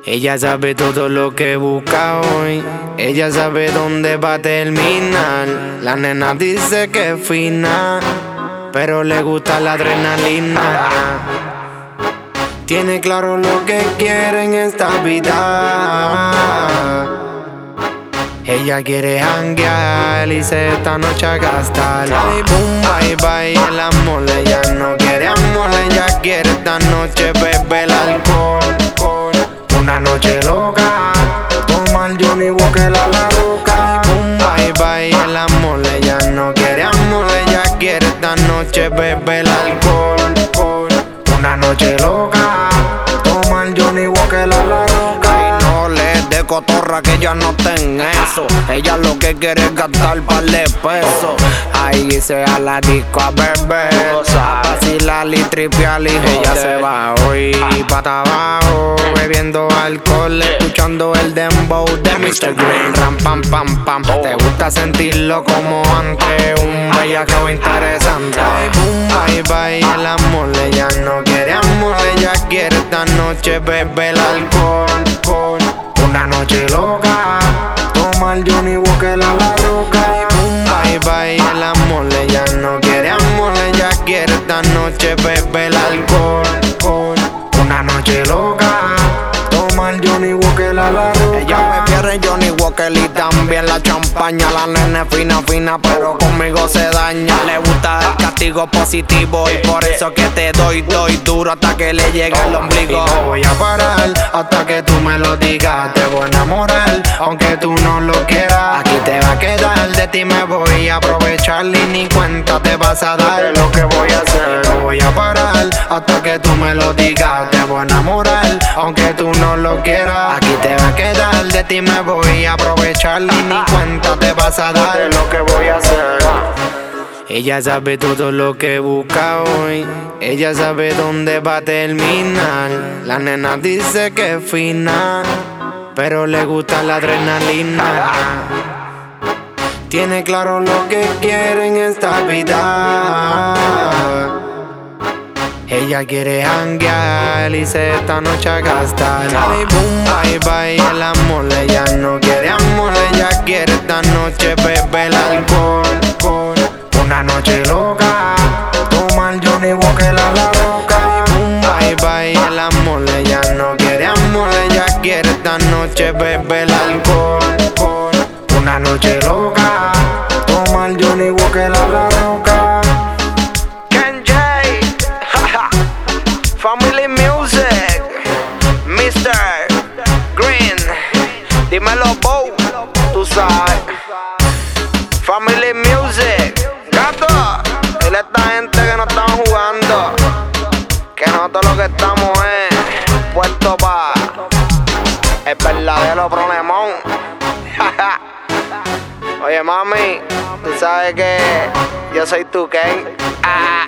Ella sabe todo lo que busca hoy. Ella sabe dónde va a terminar. La nena dice que es fina, pero le gusta la adrenalina. Tiene claro lo que quiere en esta vida. Ella quiere janguear y se esta noche a gastar. Ay, boom, bye, bye, el amor. Ella no quiere amor, ella quiere esta noche beber alcohol. Una noche loca, tomar Johnny Walker a la roca. Ay, boom, bye, bye, el amor. Ella no quiere amor, ella quiere esta noche beber alcohol. Una noche loca, tomar Johnny Walker a la roca. Ay, no le dé cotorra que ella no está en eso. Ella lo que quiere es gastar par de pesos. Ahí se a la disco a beber, a vacilar y tripear y ella se va hoy pata abajo, bebiendo alcohol, escuchando el dembow de Mr. Green. Ram, pam, pam, pam. Te gusta sentirlo como antes, un bellaqueo interesante. Ay, boom, bye, bye, el amor. Ella no quiere amor, ella quiere esta noche beber alcohol. Una noche loca, tomar Johnny Walker a la roca. Ay, boom, bye, bye, el amor. Ella no quiere amor, ella quiere esta noche beber alcohol. Una noche loca, tomar Johnny Walker a la roca. Ella me quiere Johnny Walker y también la champaña. La nena es fina, fina, pero conmigo se daña. Le gusta el castigo positivo y por eso que te doy duro hasta que le llegue el ombligo. Y no voy a parar hasta que tú me lo digas. Te voy a enamorar, aunque tú no lo quieras. Aquí te va a quedar, de ti me voy a aprovechar y ni cuenta te vas a dar de lo que voy a hacer. No voy a parar hasta que tú me lo digas. Te voy a enamorar, aunque tú no lo quieras. Aquí te va a quedar, de ti me voy a aprovechar y ni cuenta te vas a dar de lo que voy a hacer. Ella sabe todo lo que busca hoy. Ella sabe dónde va a terminar. La nena dice que es fina, pero le gusta la adrenalina. Tiene claro lo que quiere en esta vida. Ella quiere janguear y se esta noche a gastar. Ay, boom, bye, bye, el amor. Ella no quiere amor, ella quiere esta noche beber alcohol. Una noche loca, tomar Johnny Walker a la roca. Ay, boom, bye, bye, el amor. Ella no quiere amor, ella quiere esta noche beber alcohol. Una noche loca, tomar Johnny Walker a la roca. Family Music, Mr. Green, dímelo Bo, tú sabes. Family Music, gato, dile a esta gente que no están jugando, que nosotros lo que estamos es puesto pa' el verdadero problemón. Oye mami, tú sabes que yo soy tu Ken.